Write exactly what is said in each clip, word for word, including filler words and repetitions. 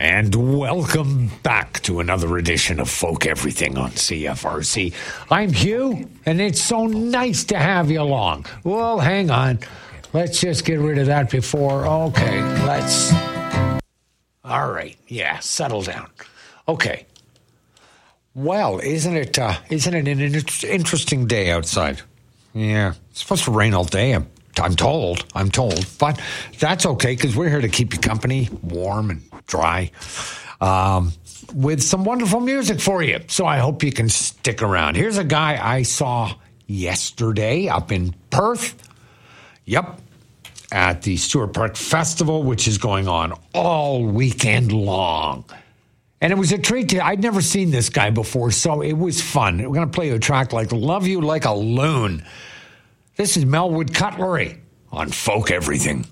And welcome back to another edition of Folk Everything on C F R C. I'm Hugh, and it's so nice to have you along. Well, hang on. Let's just get rid of that before. Okay, let's... All right, yeah, settle down. Okay. Well, isn't it, uh, isn't it an in- interesting day outside? Yeah, it's supposed to rain all day. I'm, I'm told. I'm told. But that's okay, because we're here to keep you company, warm and dry, um, with some wonderful music for you. So I hope you can stick around. Here's a guy I saw yesterday up in Perth. Yep. At the Stewart Park Festival, which is going on all weekend long. And it was a treat to, I'd never seen this guy before, so it was fun. We're going to play a track like Love You Like a Loon. This is Melwood Cutlery on Folk Everything.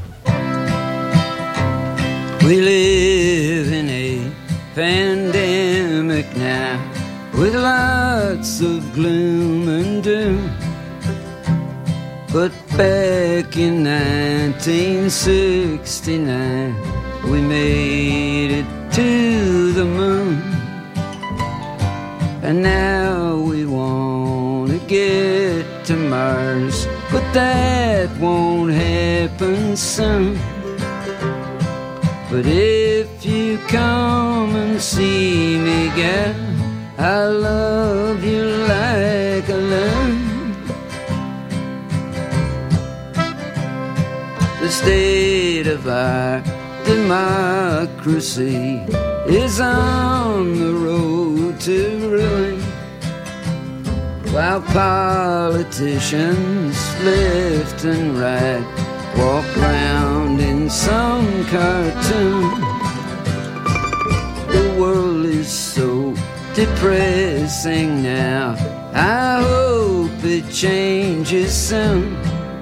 We live in a pandemic now, with lots of gloom and doom. But back in nineteen sixty-nine, we made it to the moon. And now we want to get to Mars, but that won't happen soon. But if you come and see me, girl, I love you like a loon. The state of our democracy is on the road to ruin, while politicians left and right walk round in some cartoon. The world is so depressing now, I hope it changes soon.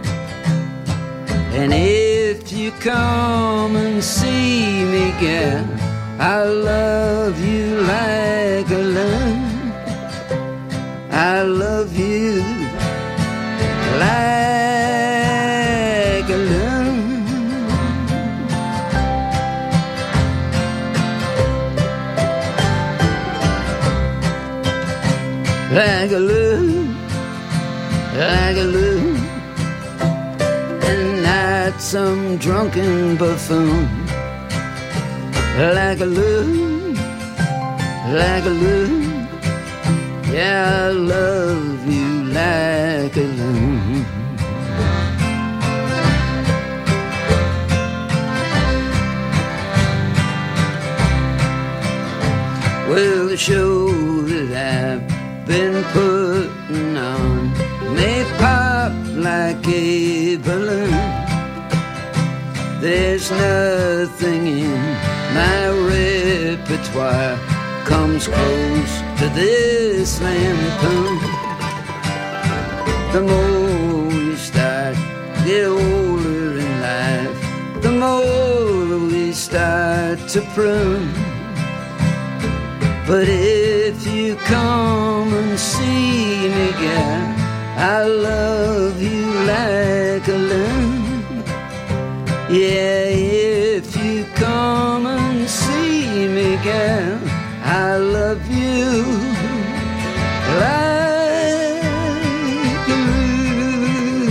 And if you come and see me, girl, I love you like a loon. I love you like a loon. Like a loon, like a loon. Some drunken buffoon, like a loon, like a loon. Yeah, I love you like a loon. Well, the show that I've been putting on may pop like a balloon. There's nothing in my repertoire comes close to this lampoon. The more we start to get older in life, the more we start to prune. But if you come and see me, girl, I love you like a loon. Yeah, if you come and see me, girl, I love you like a loon.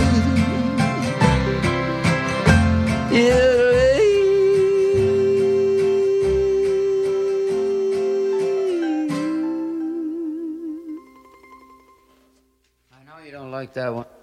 Yeah. I know you don't like that one.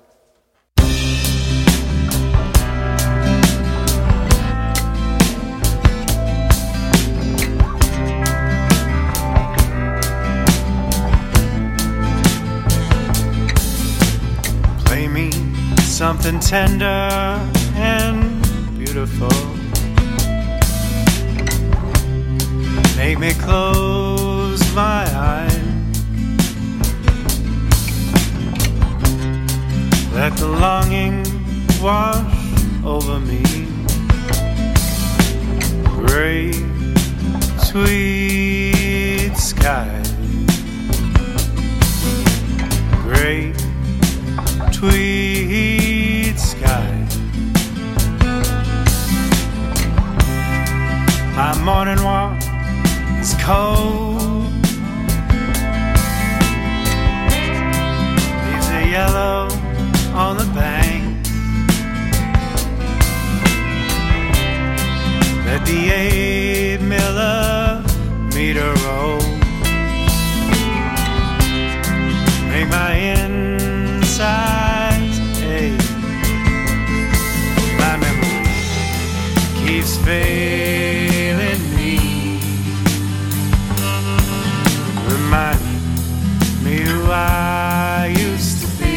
Something tender and beautiful. Make me close my eyes. Let the longing wash over me. Great, sweet sky. Great, sweet sky. My morning Renoir is cold. Leaves are yellow on the bank. Let the eight millimeter roll. Make my insides ache. My memory keeps failing me. Remind me who I used to be.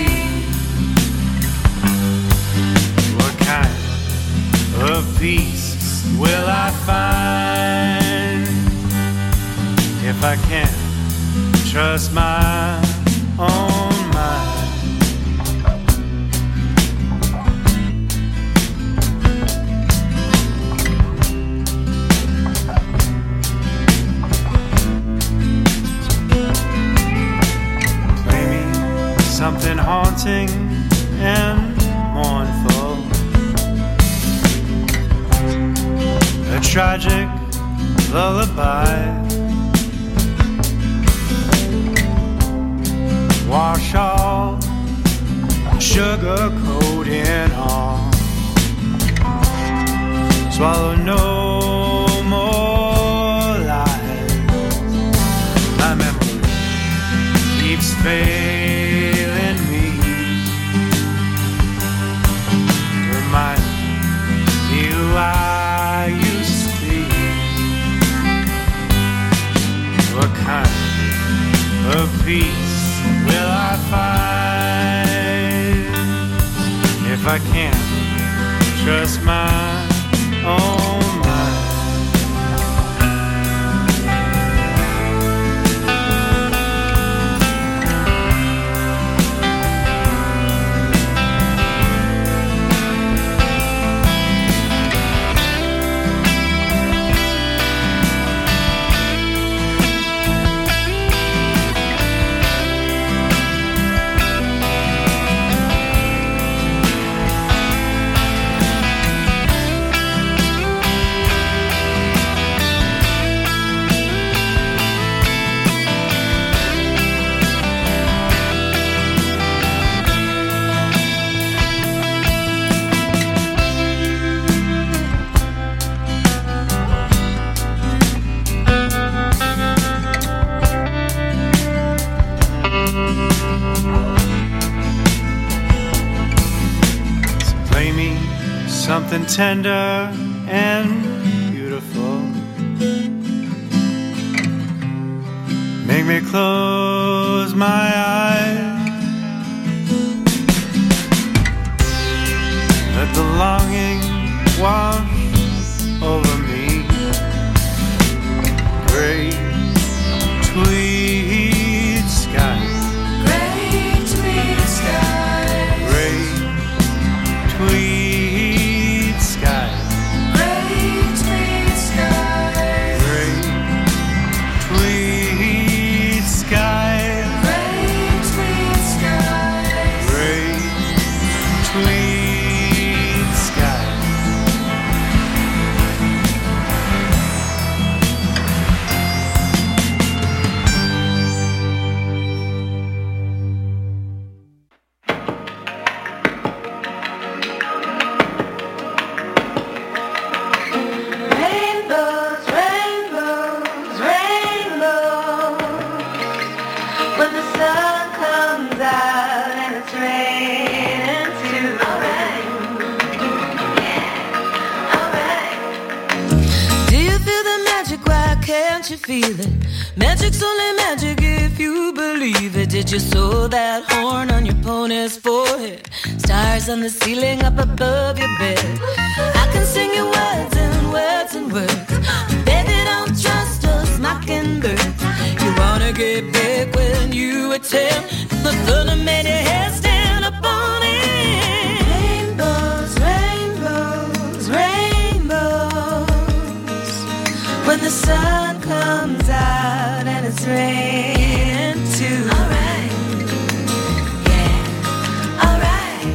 What kind of peace will I find if I can't trust my own mind? Play me something haunting and mournful, a tragic lullaby. Wash all sugar coating off. Swallow no more lies. My memory keeps failing me. Remind me who I used to be. What kind of peace will I find if I can't trust my own mind? Something tender and beautiful. Make me close my eyes. Let the longing wash over me. Gray tweed sky. Gray tweed sky. Gray tweed. Feel it. Magic's only magic if you believe it. Did you sew that horn on your pony's forehead? Stars on the ceiling up above your bed. I can sing you words and words and words. Baby, don't trust us mockingbirds. You wanna get big when you were ten. The thunder made your hair stand up on it. Rainbows, rainbows, rainbows. When the sun comes out and it's raining too. Alright, yeah, alright.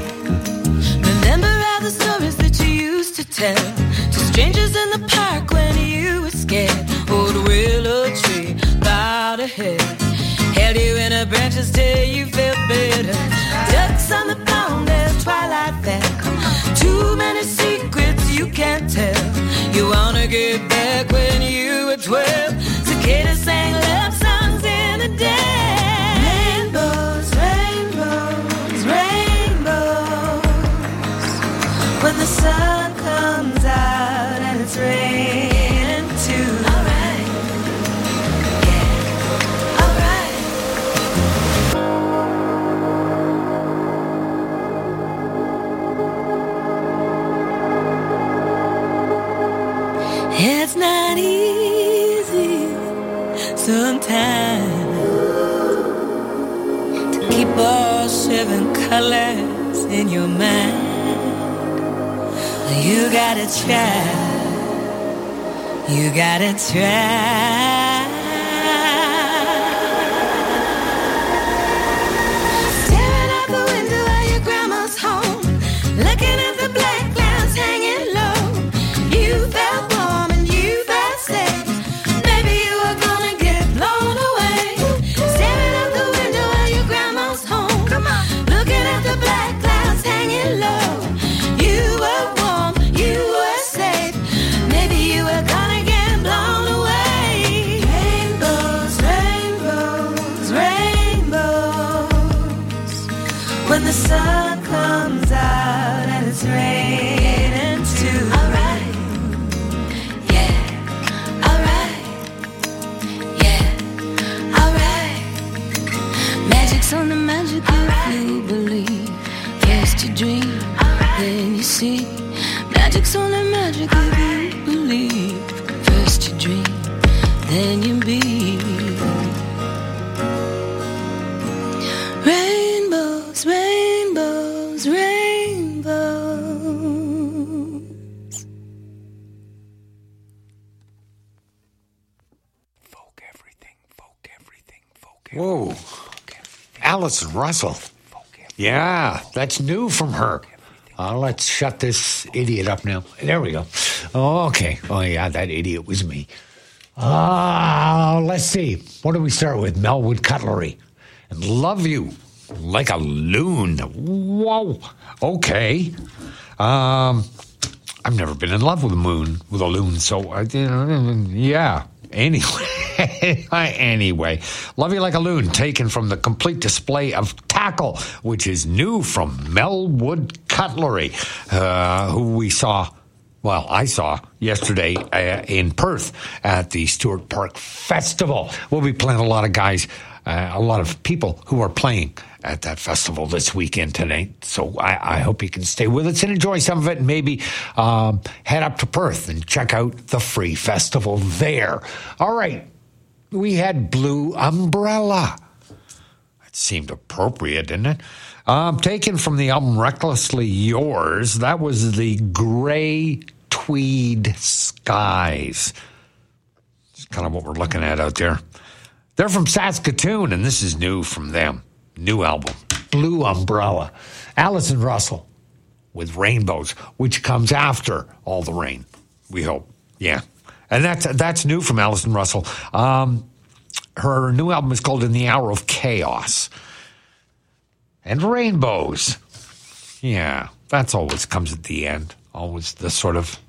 Remember all the stories that you used to tell to strangers in the park when you were scared. Old willow tree bowed her head, held you in her branches till you felt better. Ducks on the pond, there's twilight there. Too many secrets you can't tell. You wanna get back when you were twelve. Cicadas sang love songs in the day. Rainbows, rainbows, rainbows. When the sun comes out and it's raining too. Alright, yeah, alright. It's not easy sometimes to keep all seven colors in your mind. You gotta try, you gotta try. Staring out the window at your grandma's home, looking at the black clouds hanging low. You felt warm and you felt safe. Maybe you were gonna get blown away. Staring out the window at your grandma's home, come on, looking at the black clouds hanging low. You were warm, you were safe. Maybe you were gonna get blown away. Rainbows, rainbows, rainbows. When the sun comes out and it's raining too. Alright, yeah, alright, yeah, alright. Magic's on the magic if you believe. First you dream, then you see. Magic's on the magic if you believe. First you dream, then you be. Rainbows, rainbows, rainbows. Folk everything, folk everything, folk everything. Whoa. Alison Russell. Yeah, that's new from her. Uh, let's shut this idiot up now. There we go. Okay. Oh, yeah, that idiot was me. Uh, let's see. What do we start with? Melwood Cutlery. And Love You Like a Loon. Whoa. Okay. Um, I've never been in love with a moon, with a loon, so, I, you know, yeah. Anyway, anyway, Love You Like a Loon, taken from the complete display of tackle, which is new from Melwood Cutlery, uh, who we saw, well, I saw yesterday uh, in Perth at the Stewart Park Festival. We'll be playing a lot of guys, uh, a lot of people who are playing at that festival this weekend tonight. So I, I hope you can stay with us and enjoy some of it, and maybe um, head up to Perth and check out the free festival there. All right. We had Blue Umbrella. That seemed appropriate, didn't it? Um, taken from the album Recklessly Yours. That was the Gray Tweed Skies. It's kind of what we're looking at out there. They're from Saskatoon, and this is new from them. New album, Blue Umbrella. Alison Russell with Rainbows, which comes after All the Rain, we hope. Yeah. And that's that's new from Alison Russell. Um, her new album is called In the Hour of Chaos. And Rainbows. Yeah, that's always comes at the end. Always the sort of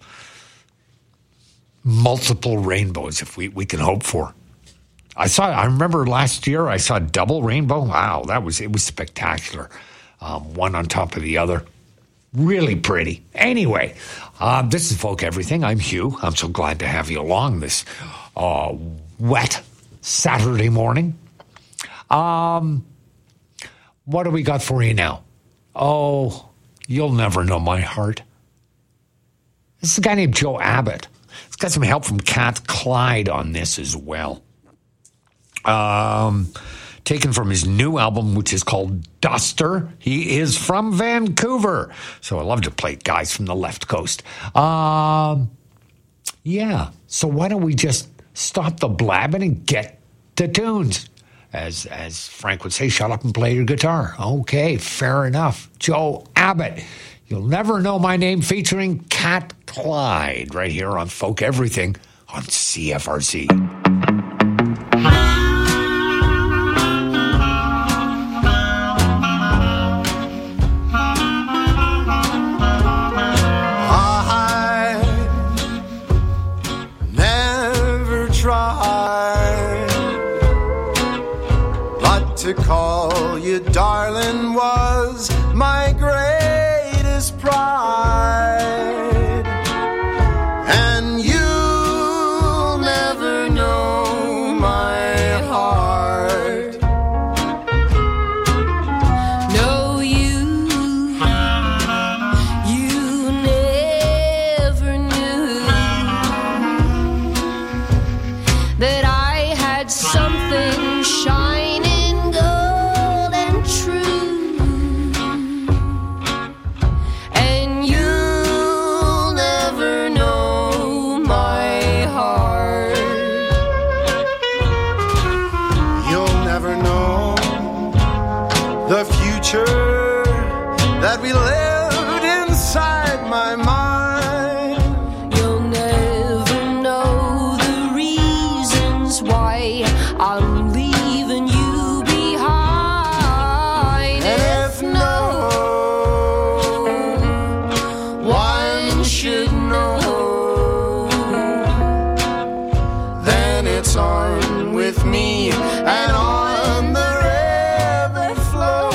multiple rainbows, if we, we can hope for. I saw. I remember last year I saw a double rainbow. Wow, that was it was spectacular. Um, one on top of the other, really pretty. Anyway, um, this is Folk Everything. I'm Hugh. I'm so glad to have you along this uh, wet Saturday morning. Um, what do we got for you now? Oh, You'll Never Know My Heart. This is a guy named Joe Abbott. He's got some help from Cat Clyde on this as well. Um, taken from his new album, which is called Duster. He is from Vancouver, so I love to play guys from the left coast. Um, yeah, so why don't we just stop the blabbing and get to tunes? As as Frank would say, shut up and play your guitar. Okay, fair enough. Joe Abbott, You'll Never Know My Name, featuring Cat Clyde, right here on Folk Everything on C F R C. To call you darling was my greatest pride, and you'll never know my heart. No, you, you never knew that I had something shining that we lived inside my mind. You'll never know the reasons why I'm leaving you behind. And if no one should know, then it's on with me and on the river flow.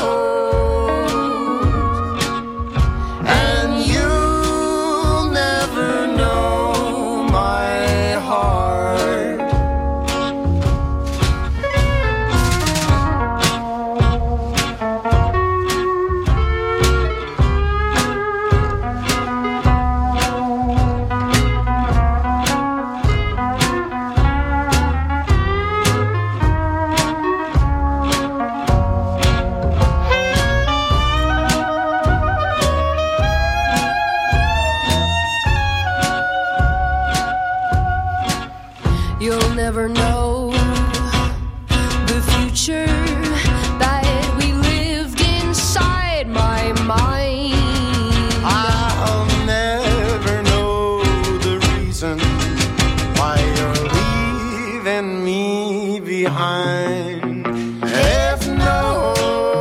You'll never know the future that we lived inside my mind. I'll never know the reason why you're leaving me behind. If no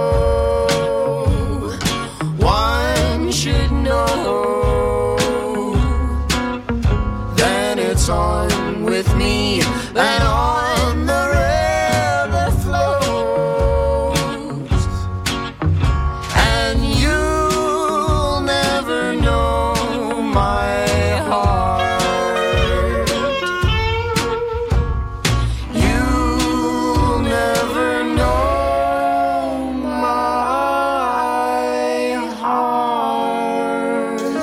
one should know, then it's on with me and on the river flows, and you'll never know my heart. You'll never know my heart.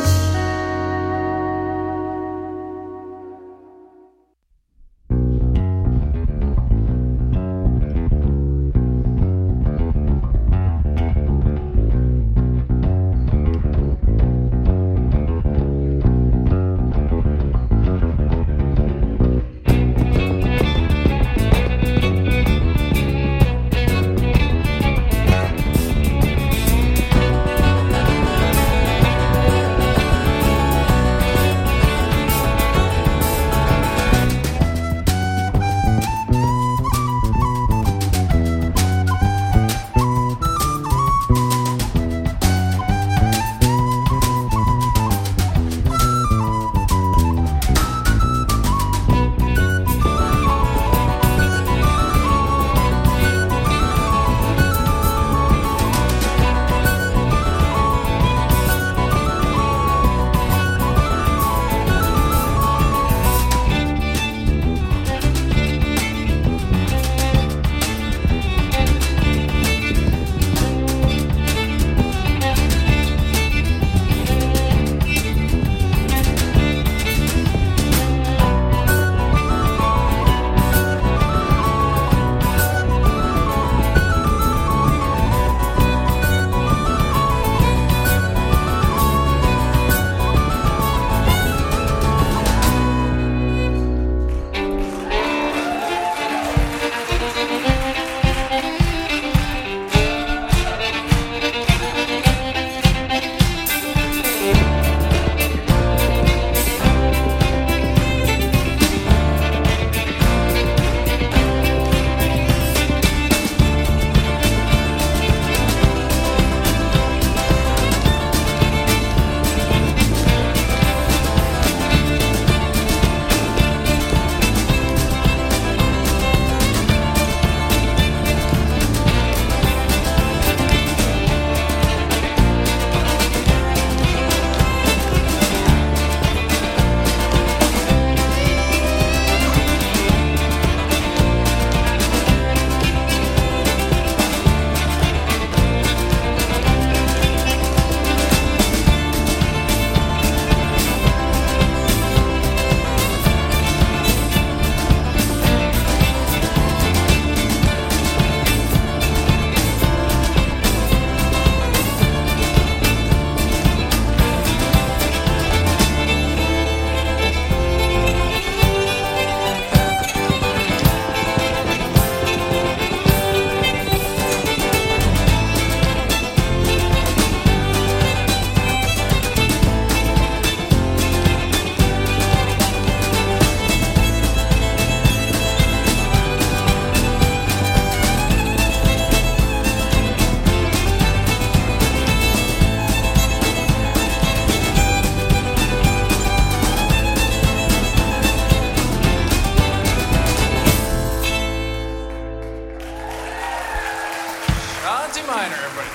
minor, everybody.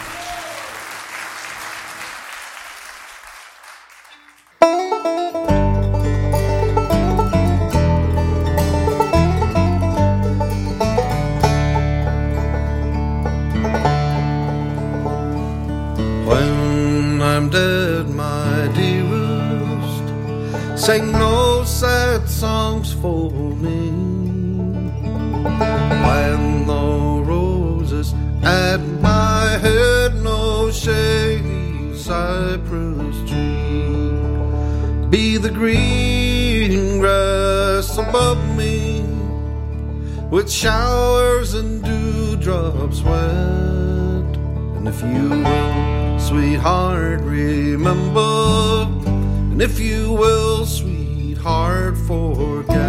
When I'm dead, my dearest, sing no sad songs for me. When the roses at my head, no shady cypress tree, be the green grass above me, with showers and dewdrops wet. And if you will, sweetheart, remember, and if you will, sweetheart, forget.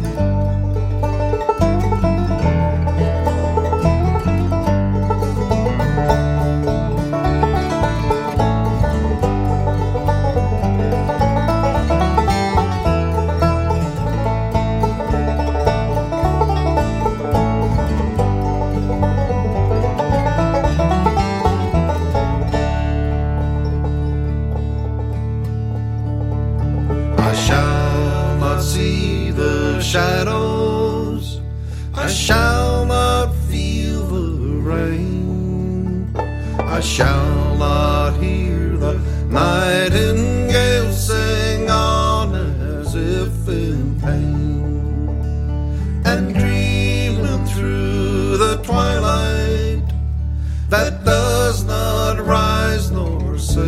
Shadows, I shall not feel the rain, I shall not hear the nightingale sing on as if in pain, and dreaming through the twilight that does not rise nor set,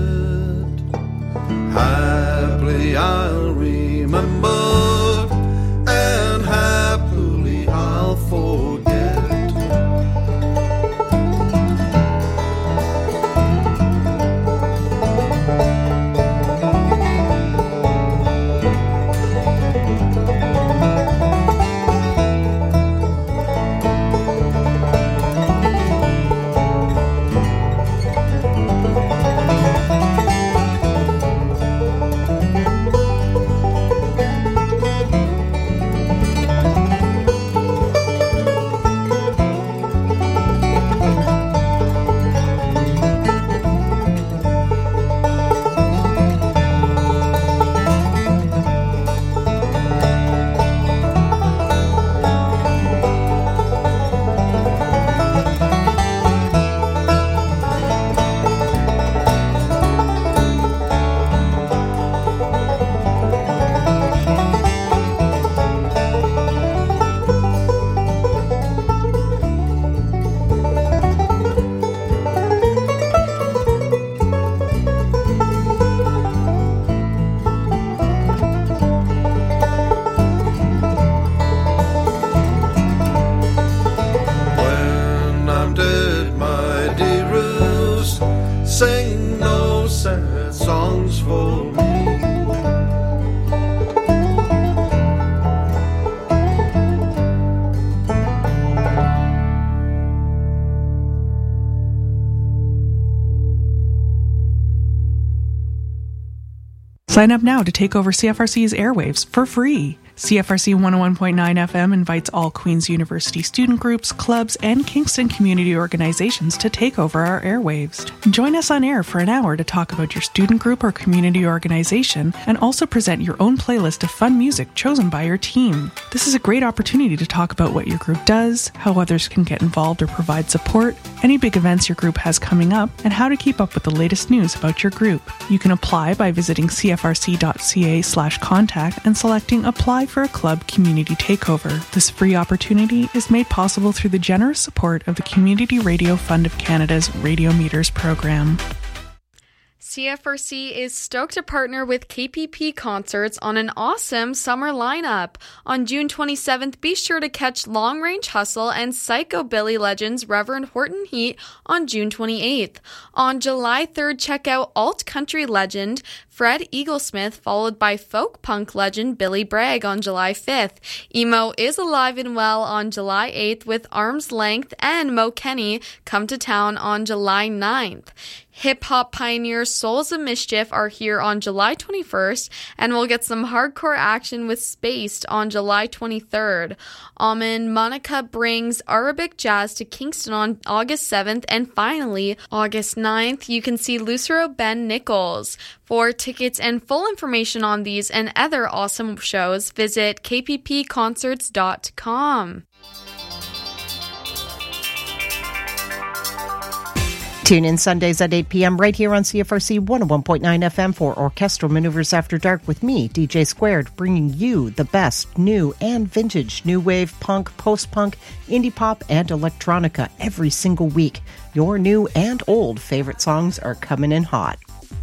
happily I'll remember, and happily I'll forget. Sing no sad songs for me. Sign up now to take over C F R C's airwaves for free. C F R C one oh one point nine F M invites all Queen's University student groups, clubs, and Kingston community organizations to take over our airwaves. Join us on air for an hour to talk about your student group or community organization and also present your own playlist of fun music chosen by your team. This is a great opportunity to talk about what your group does, how others can get involved or provide support, any big events your group has coming up, and how to keep up with the latest news about your group. You can apply by visiting c f r c dot c a slash contact and selecting Apply for a Club Community Takeover. This free opportunity is made possible through the generous support of the Community Radio Fund of Canada's Radio Meters program. C F R C is stoked to partner with K P P Concerts on an awesome summer lineup. On June twenty-seventh, be sure to catch Long Range Hustle and Psychobilly legends Reverend Horton Heat on June twenty-eighth. On July third, check out alt country legend Fred Eaglesmith, followed by folk punk legend Billy Bragg on July fifth. Emo is alive and well on July eighth with Arm's Length and Mo Kenny come to town on July ninth. Hip-hop pioneers Souls of Mischief are here on July twenty-first, and we'll get some hardcore action with Spaced on July twenty-third. Almond Monica brings Arabic jazz to Kingston on August seventh, and finally, August ninth, you can see Lucero Ben Nichols. For tickets and full information on these and other awesome shows, visit k p p concerts dot com. Tune in Sundays at eight p.m. right here on C F R C one oh one point nine F M for Orchestral Maneuvers After Dark with me, D J Squared, bringing you the best new and vintage new wave, punk, post-punk, indie pop, and electronica every single week. Your new and old favorite songs are coming in hot.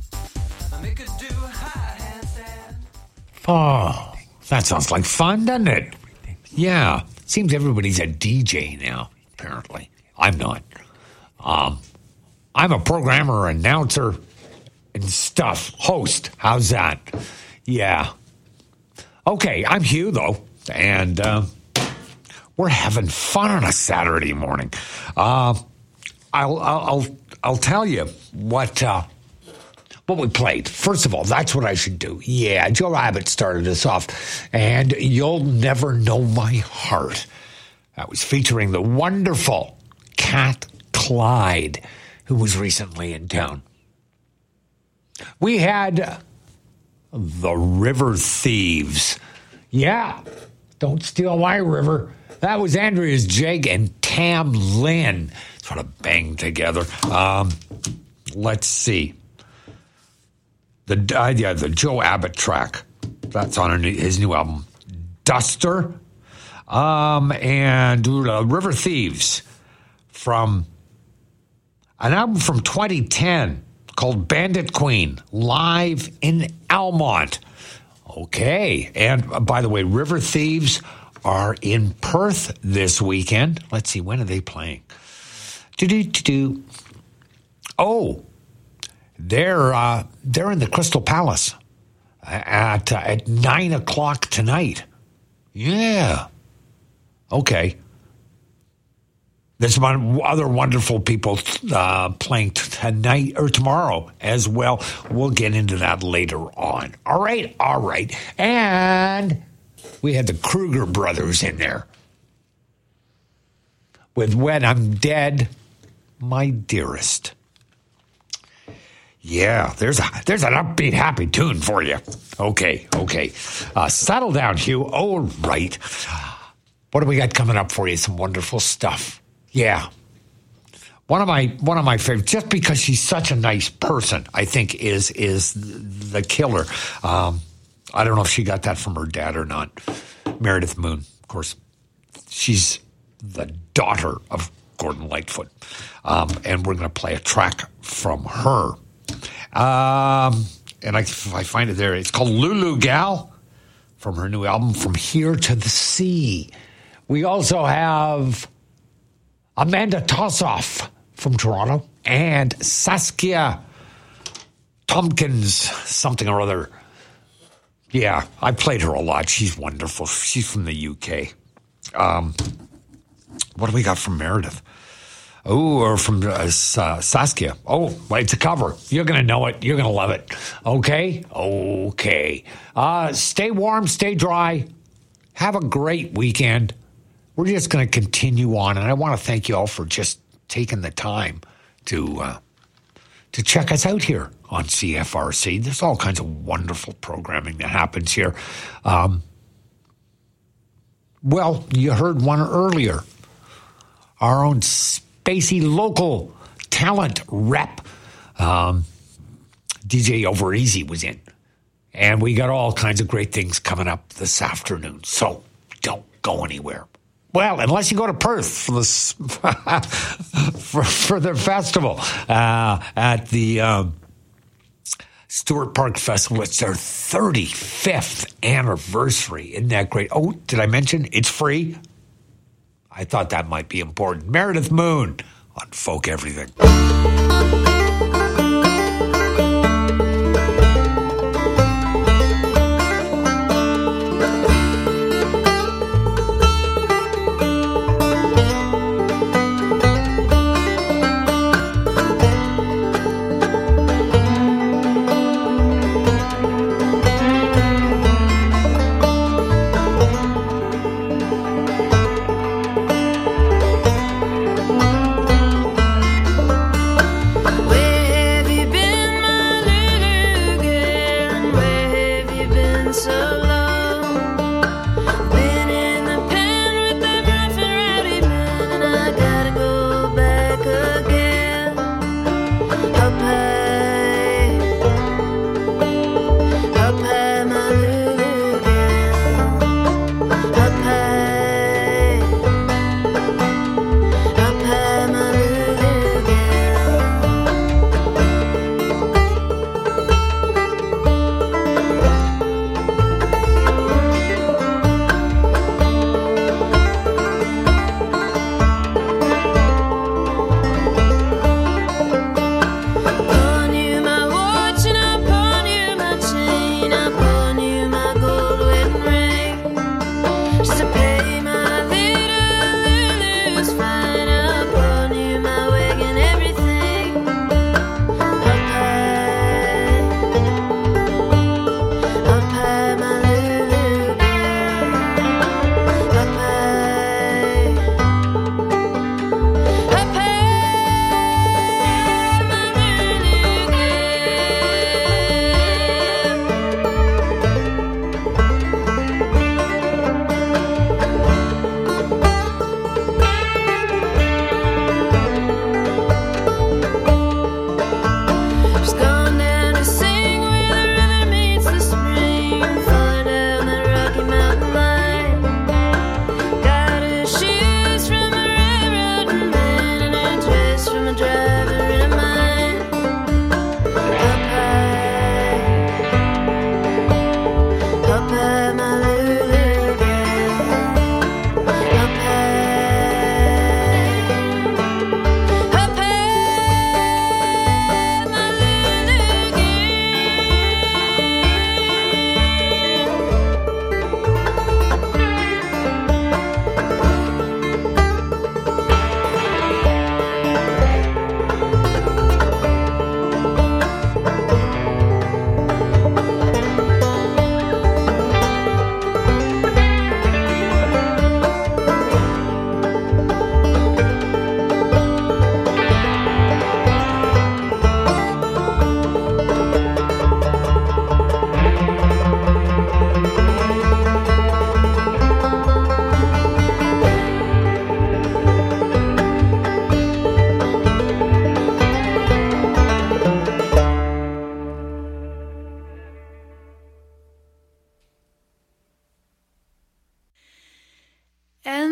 Oh, that sounds like fun, doesn't it? Yeah, seems everybody's a D J now, apparently. I'm not. Um... I'm a programmer, announcer, and stuff. Host. How's that? Yeah. Okay, I'm Hugh, though, and uh, we're having fun on a Saturday morning. Uh, I'll, I'll I'll I'll tell you what uh, what we played. First of all, that's what I should do. Yeah, Joe Abbott started us off, and You'll Never Know My Heart. That was featuring the wonderful Cat Clyde, who was recently in town. We had the River Thieves. Yeah, don't steal my river. That was Andreas Jake and Tam Lynn sort of banged together. Um, let's see. The uh, yeah, the Joe Abbott track. That's on his new album, Duster. Um, and uh, River Thieves from an album from twenty ten called Bandit Queen, live in Almont. Okay. And uh, by the way, River Thieves are in Perth this weekend. Let's see, when are they playing? Do-do-do-do. Oh, they're uh, they're in the Crystal Palace at, uh, at nine o'clock tonight. Yeah. Okay. There's some other wonderful people uh, playing tonight or tomorrow as well. We'll get into that later on. All right, all right. And we had the Kruger brothers in there with When I'm Dead, My Dearest. Yeah, there's a there's an upbeat, happy tune for you. Okay, okay. Uh, settle down, Hugh. All right. What do we got coming up for you? Some wonderful stuff. Yeah. One of my one of my favorites, just because she's such a nice person, I think, is is the killer. Um, I don't know if she got that from her dad or not. Meredith Moon, of course. She's the daughter of Gordon Lightfoot. Um, and we're going to play a track from her. Um, and I, if I find it there, it's called Lulu Gal from her new album, From Here to the Sea. We also have Amanda Tossoff from Toronto and Saskia Tompkins, something or other. Yeah, I played her a lot. She's wonderful. She's from the U K. Um, what do we got from Meredith? Oh, or from uh, Saskia. Oh, it's a cover. You're going to know it. You're going to love it. Okay? Okay. Uh, stay warm, stay dry. Have a great weekend. We're just going to continue on, and I want to thank you all for just taking the time to uh, to check us out here on C F R C. There's all kinds of wonderful programming that happens here. Um, well, you heard one earlier. Our own spacey local talent rep, um, D J Over Easy, was in. And we got all kinds of great things coming up this afternoon. So don't go anywhere. Well, unless you go to Perth for this for, for their festival uh, at the um, Stewart Park Festival. It's their thirty-fifth anniversary. Isn't that great? Oh, did I mention it's free? I thought that might be important. Meredith Moon on Folk Everything.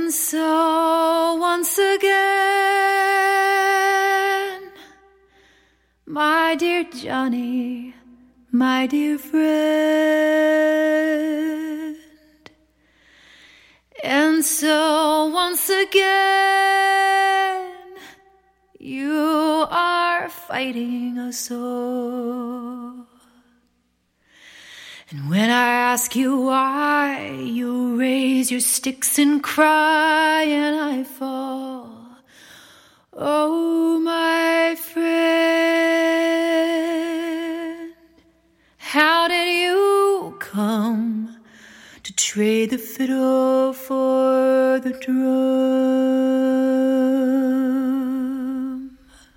And so once again, my dear Johnny, my dear friend. And so once again, you are fighting us all. And when I ask you why, you raise your sticks and cry, and I fall. Oh, my friend, how did you come to trade the fiddle for the drum?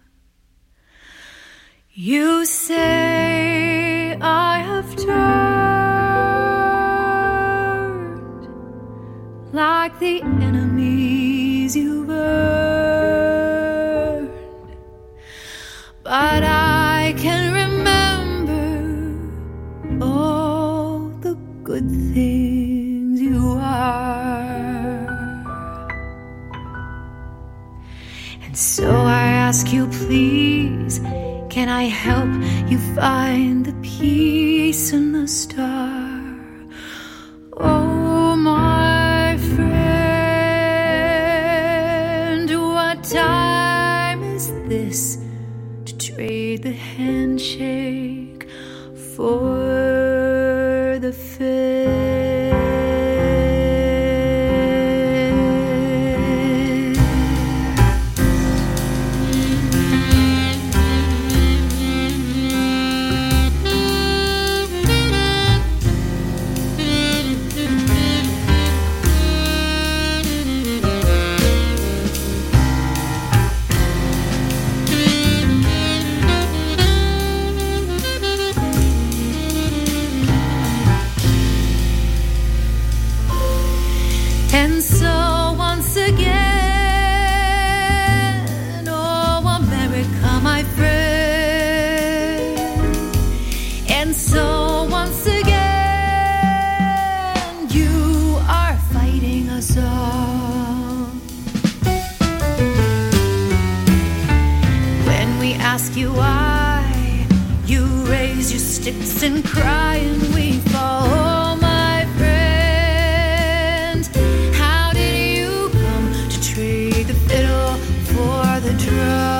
You say I have turned like the enemies you've earned, but I can remember all the good things you are. And so I ask you, please, can I help you find the peace in the star? Oh, my friend, what time is this to trade the handshake for the fist? And so once again, oh, America, my friend. And so once again, you are fighting us all. When we ask you why, you raise your sticks and cry, and we fall. Oh, my friend, how did you come to trade the fiddle for the drum?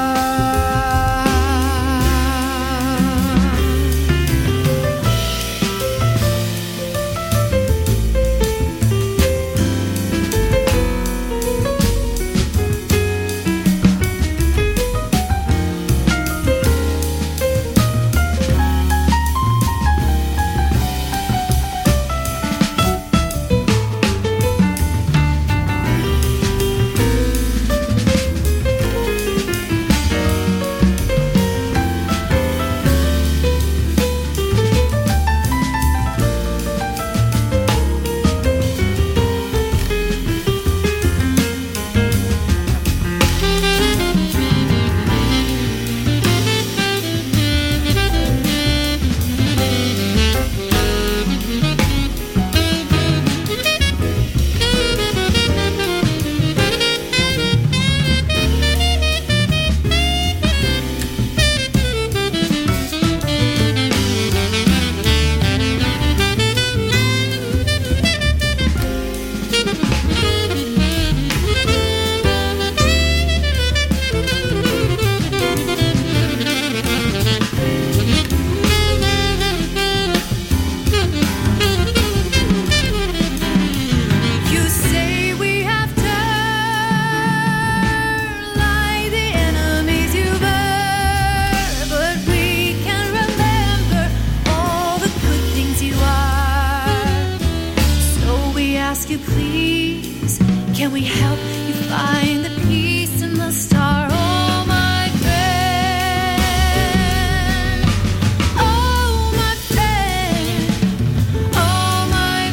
You say we have turned like the enemies you've earned, but we can remember all the good things you are. So we ask you, please, can we help you find the peace in the star? Oh, my friend. Oh, my friend. Oh, my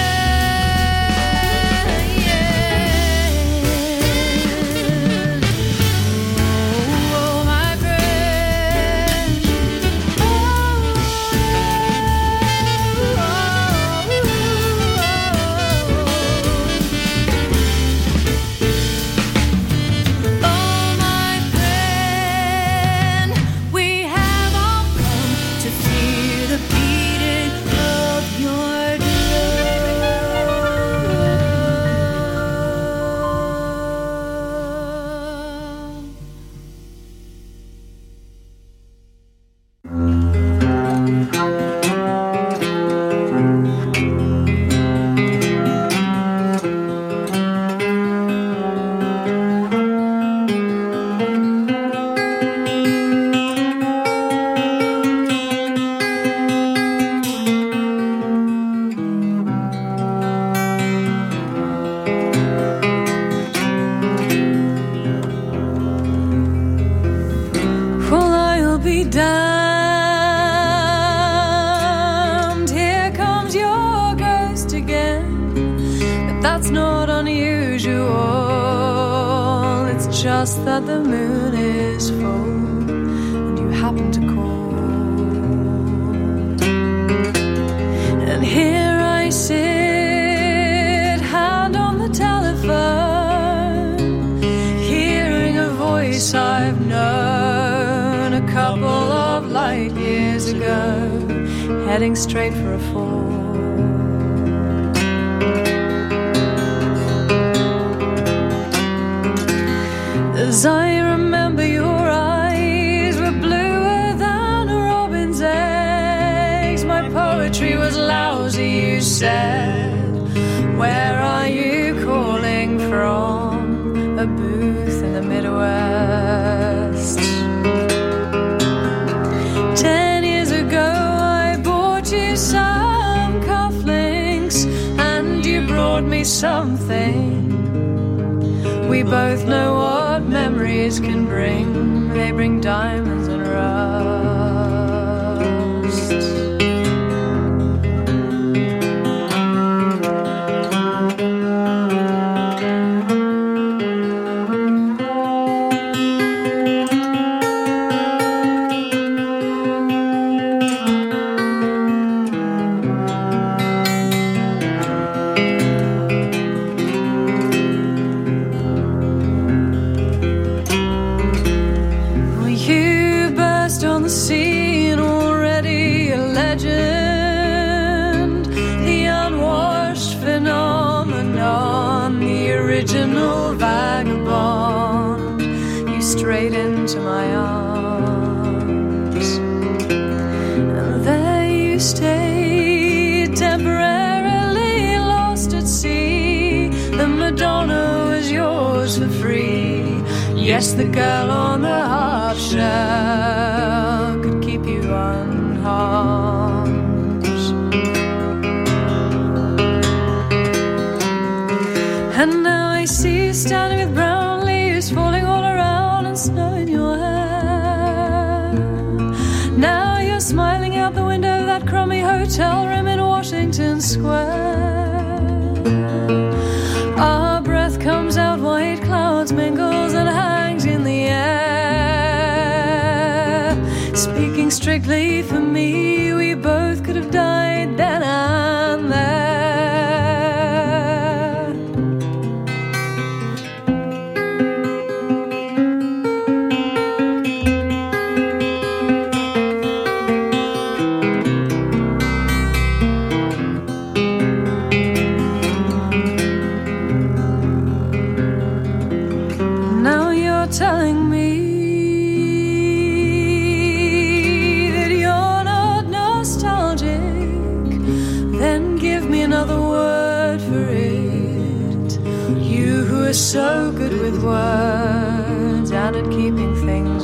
friend. Yeah. Oh, my friend. Oh, oh, oh, oh. usual. It's just that the moon is full and you happen to call. And here I sit, hand on the telephone, hearing a voice I've known a couple of light years ago, heading straight for a fall. As I remember, your eyes were bluer than a robin's eggs. My poetry was lousy, you said. Where are you calling from? A booth in the Midwest. Ten years ago I bought you some cufflinks, and you brought me something. We both know what memories can bring. They bring diamonds and rust. Into my arms, and there you stayed, temporarily lost at sea. The Madonna was yours for free. Yes, the girl on the half shell could keep you unharmed. And now I see you standing with brown leaves falling all around and snow in your hair. Now you're smiling out the window of that crummy hotel room in Washington Square. Our breath comes out, white clouds mingles and hangs in the air. Speaking strictly for me, we both could have died then and there. Telling me that you're not nostalgic, then give me another word for it. You who are so good with words and at keeping things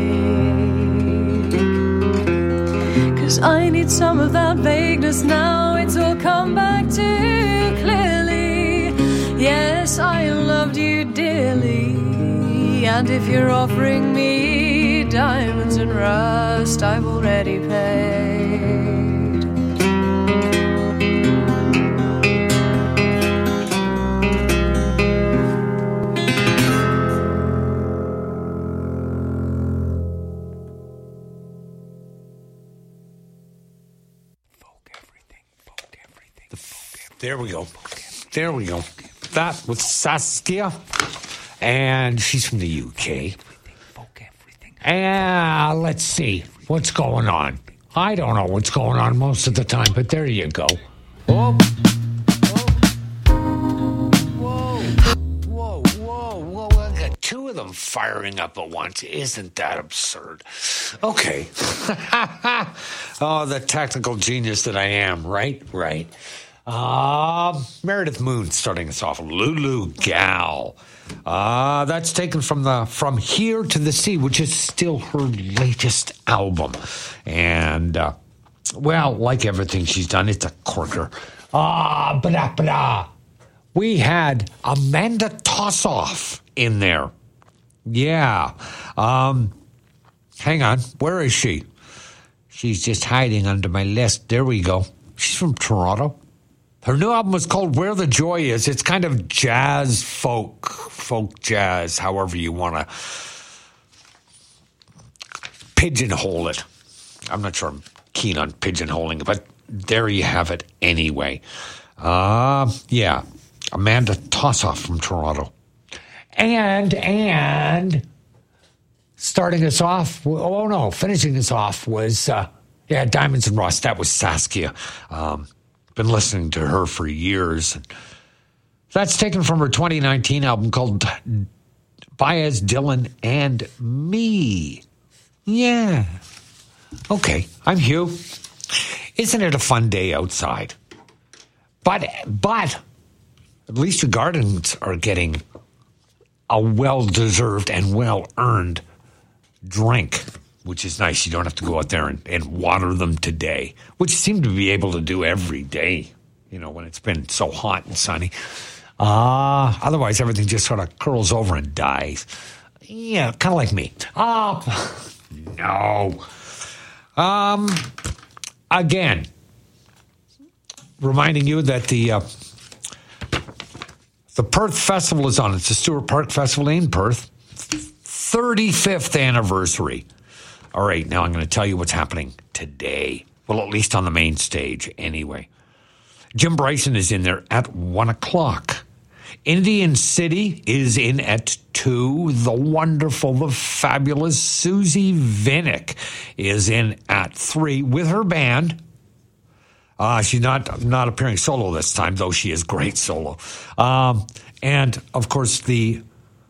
vague. 'Cause I need some of that vagueness now. It's all come back too clearly. Yes, I loved you dearly. And if you're offering me diamonds and rust, I've already paid. There we go. There we go. That was Saskia. And she's from the U K. And let's see what's going on. I don't know what's going on most of the time, but there you go. Oh. Whoa. Whoa, whoa, whoa. I got two of them firing up at once. Isn't that absurd? Okay. Oh, the technical genius that I am, right? Right. Uh, Meredith Moon starting us off. Lulu Gal. Uh, that's taken from the From Here to the Sea, which is still her latest album. And, uh, well, like everything she's done, it's a corker. Ah, uh, blah, blah. We had Amanda Tossoff in there. Yeah. Um, hang on. Where is she? She's just hiding under my list. There we go. She's from Toronto. Her new album is called Where the Joy Is. It's kind of jazz, folk, folk jazz, however you want to pigeonhole it. I'm not sure I'm keen on pigeonholing it, but there you have it anyway. Uh, yeah, Amanda Tossoff from Toronto. And, and, starting us off, oh no, finishing us off was, uh, yeah, Diamonds and Rust. That was Saskia. Um, been listening to her for years. That's taken from her twenty nineteen album called Baez, Dylan, and Me. Yeah. Okay, I'm Hugh. Isn't it a fun day outside? But, but, at least your gardens are getting a well-deserved and well-earned drink, which is nice. You don't have to go out there and, and water them today, which you seem to be able to do every day, you know, when it's been so hot and sunny. Uh, otherwise, everything just sort of curls over and dies. Yeah, kind of like me. Oh, no. Um, again, reminding you that the uh, the Perth Festival is on. It's the Stewart Park Festival in Perth. thirty-fifth anniversary. All right, now I'm going to tell you what's happening today. Well, at least on the main stage, anyway. Jim Bryson is in there at one o'clock. Indian City is in at two. The wonderful, the fabulous Susie Vinnick is in at three with her band. Uh, she's not not appearing solo this time, though she is great solo. Um, and, of course, the...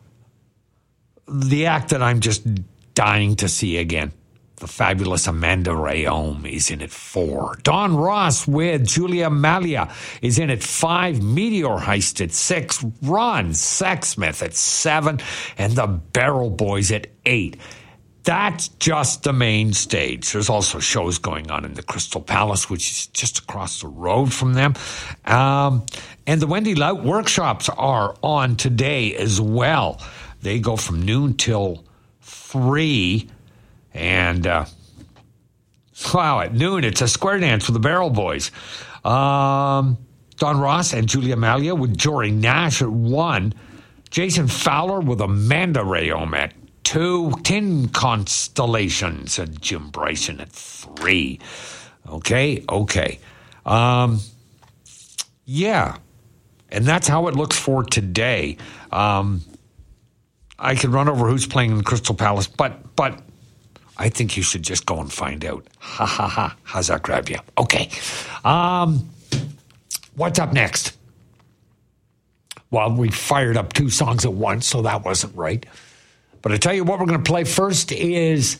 The act that I'm just dying to see again, the fabulous Amanda Rayome is in at four. Don Ross with Julia Malia is in at five. Meteor Heist at six. Ron Sexsmith at seven. And the Barrel Boys at eight. That's just the main stage. There's also shows going on in the Crystal Palace, which is just across the road from them. Um, and the Wendy Lout workshops are on today as well. They go from noon till three, and uh, wow, at noon it's a square dance with the Barrel Boys. Um, Don Ross and Julia Malia with Jory Nash at one. Jason Fowler with Amanda Rayome at two. Tin Constellations and Jim Bryson at three. Okay, okay. Um, yeah, and that's how it looks for today. Um I could run over who's playing in the Crystal Palace, but but I think you should just go and find out. Ha, ha, ha. How's that grab you? Okay. Um, what's up next? Well, we fired up two songs at once, so that wasn't right. But I tell you what we're going to play first is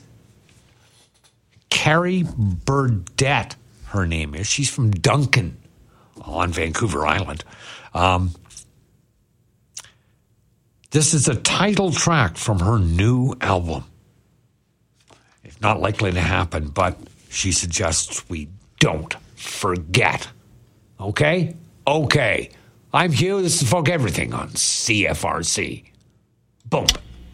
Carrie Burdett, her name is. She's from Duncan on Vancouver Island. Um This is a title track from her new album. It's not likely to happen, but she suggests we don't forget. Okay? Okay. I'm Hugh. This is Folk Everything on C F R C. Boom.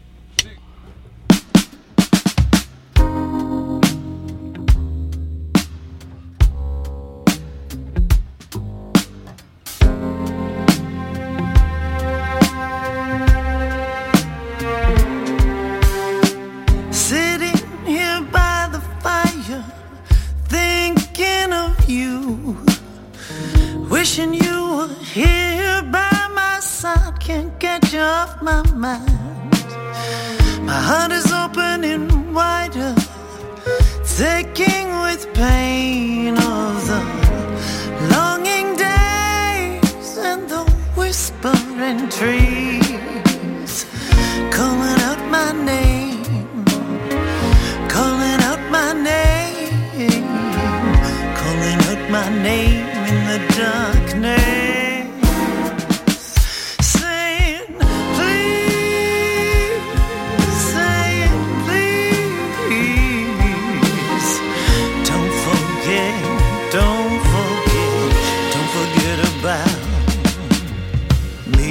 Wishing you were here by my side, can't get you off my mind. My heart is opening wider, taking with pain of the longing days and the whispering trees, calling out my name, calling out my name, calling out my name in the darkness, saying, please, saying, please, don't forget, don't forget, don't forget about me.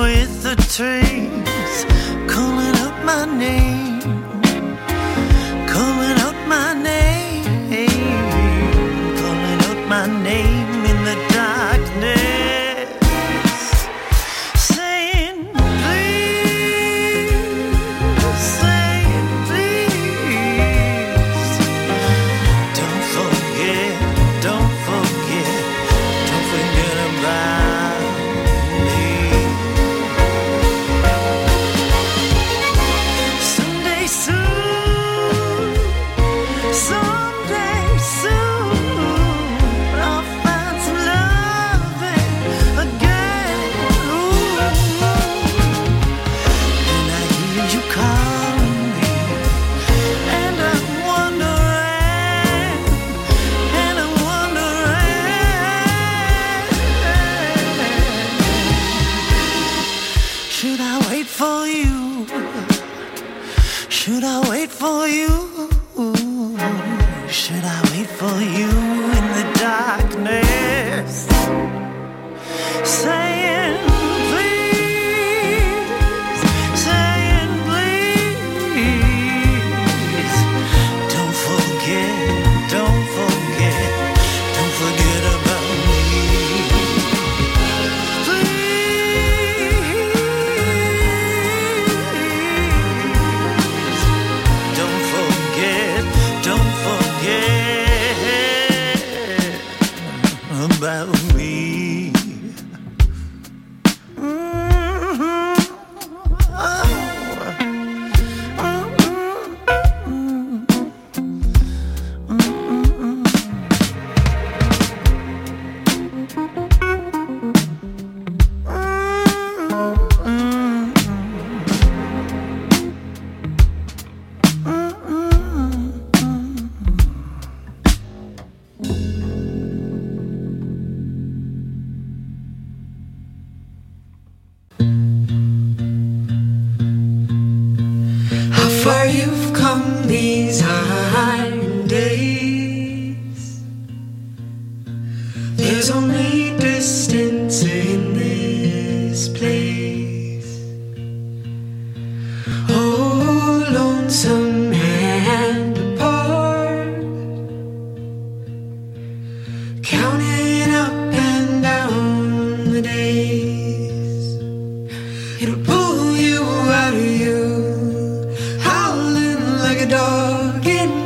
with the trees, calling out my name, calling out my name, calling out my name in the darkness, saying please, saying please, don't forget, don't forget, don't forget about me. Someday soon, someday soon, I'll find some loving again. Ooh. And I hear you calling me, and I'm wondering, and I'm wondering, should I wait for you? Should I wait for you? Should I wait for you in the darkness? Saying please, saying please, don't forget, don't forget, don't forget about me. Please, don't forget, don't forget about me. Mhm. Oh. How far you've come these iron days. There's only distance in this place. Oh, lonesome and apart, counting up and down the days. It'll pull you out of you, howling like a dog in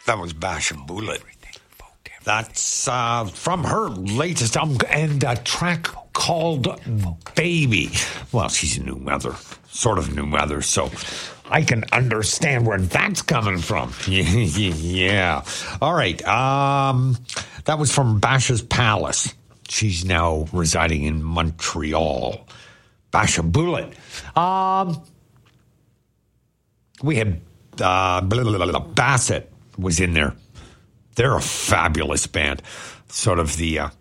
That was Basha Bullet. That's uh, from her latest album and a track called Baby. Well, she's a new mother, sort of new mother, so I can understand where that's coming from. Yeah. All right. Um, that was from Basha's Palace. She's now residing in Montreal. Basha Bullet. Um, we had uh, blah, blah, blah, blah, Bassett was in there. They're a fabulous band. Sort of the uh,